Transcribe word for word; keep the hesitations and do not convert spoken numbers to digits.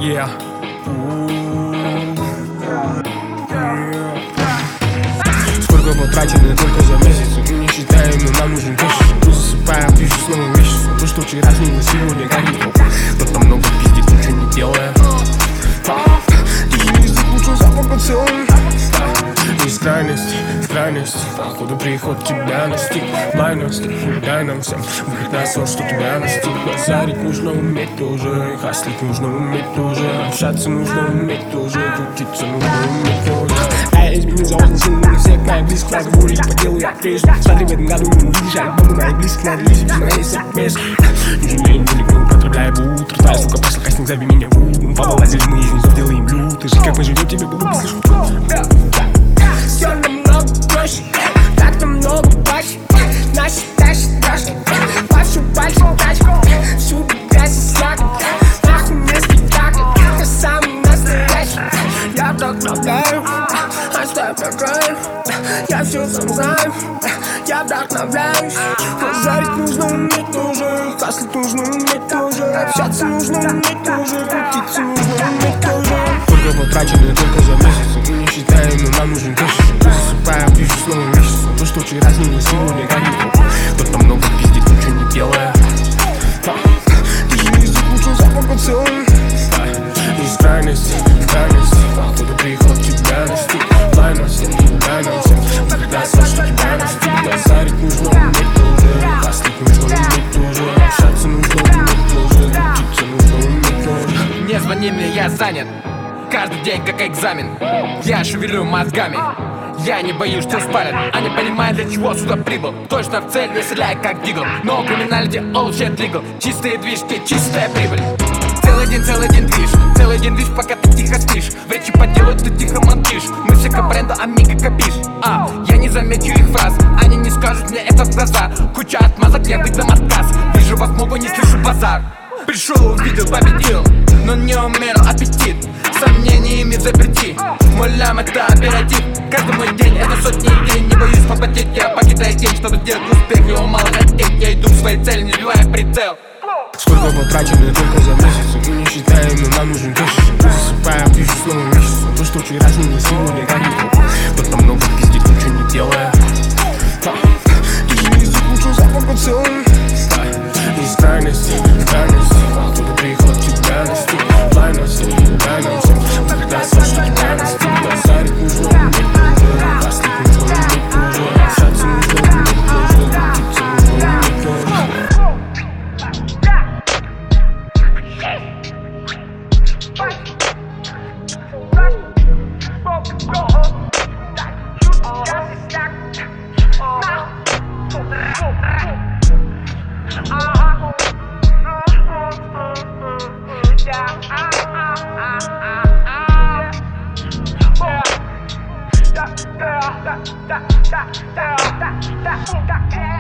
Yeah. Сколько потрачено только за месяц, мы не считаем, но нам нужен кэш. Мы засыпаем, пишем снова вещи. То, что вчера снилось, сегодня горит. Кто-то много пиздит, ничего не делая. Ты язык лучше запах поцелуй. Из крайности в крайность, походу приход тебя настиг. Майнус, дай нам всем выход на сон, что тебя настиг. Базарить нужно уметь тоже, хаслить нужно уметь тоже, общаться нужно уметь тоже, крутиться нужно уметь тоже. А я изменю за важно сильно на всех моих близких разговоры по делу я прежде. Смотри, в этом году не увидишь альбомы моих близких, надо лезть на моей совместно. Не жалеем велико, употребляя утро. Твоя сука пошла кастинг, зови меня в угол. Поволазили мы из низов, делаем блюд. Ты же как мы живем, тебе было бы слишком. Все намного проще, так намного проще. Наши тащи, тащи, вашу пальцы тачку. Всюду грязь и slag, нахуй не спектакль. Я самый настоящий, я вдохновляю, оставь на краю. Я все сам знаю, я вдохновляюсь. Базарить нужно уметь тоже, хаслить нужно уметь тоже, общаться нужно уметь тоже, крутиться нужно уметь тоже. Сколько потрачено только за месяц, мы не считаем, но нам нужен кэш. Мы засыпаем, пишем снова вещи. То, что вчера снилось, сегодня горит. Кто-то много пиздит, ничего не делая. Ты язык лучше запах поцелуй. Из крайности в крайность, походу приход тебя настиг. Майнус, дай нам всем выход на сон, что тебя настиг. Базарить нужно уметь тоже, хаслить нужно уметь тоже, общаться нужно уметь тоже, крутиться нужно уметь тоже. Не звони мне, я занят. Каждый день как экзамен. Я шевелю мозгами. Я не боюсь, что спалят. Они понимают, для чего сюда прибыл. Точно в цель, не стреляй как дигл. Но криминалити, all shit legal. Чистые движки, чистая прибыль. Целый день, целый день движ. Целый день движ, пока ты тихо спишь. Речи по делу, ты тихо молчишь. Мы все к бренду, амиго копишь. А, я не замечу их фраз. Они не скажут мне это в глаза. Куча отмазок, я выдам отказ. Вижу вас много, не слышу базар. Пришел, увидел, победил, но не умерил аппетит. Сомнениями заперти. Мой лям это оператив. Каждый мой день это сотни идей. Не боюсь попотеть, я покидаю день, чтобы сделать успех. Его мало хотеть, я иду к своей цели, не сбивая прицел. Сколько потрачено только за месяц, мы не считаем, но нам нужен кэш. Мы засыпаем, пишем снова вещи. То, что вчера снилось, сегодня горит. Кто-то много пиздит, ничего не делая. Ты язык лучше запах поцелуй. Из крайности в крайность, походу приход тебя настиг. Майнус, дай нам всем выход на сон, что тебя настиг. Базарить нужно уметь тоже, хаслить нужно уметь тоже, общаться нужно уметь тоже, крутиться нужно уметь тоже. Yeah.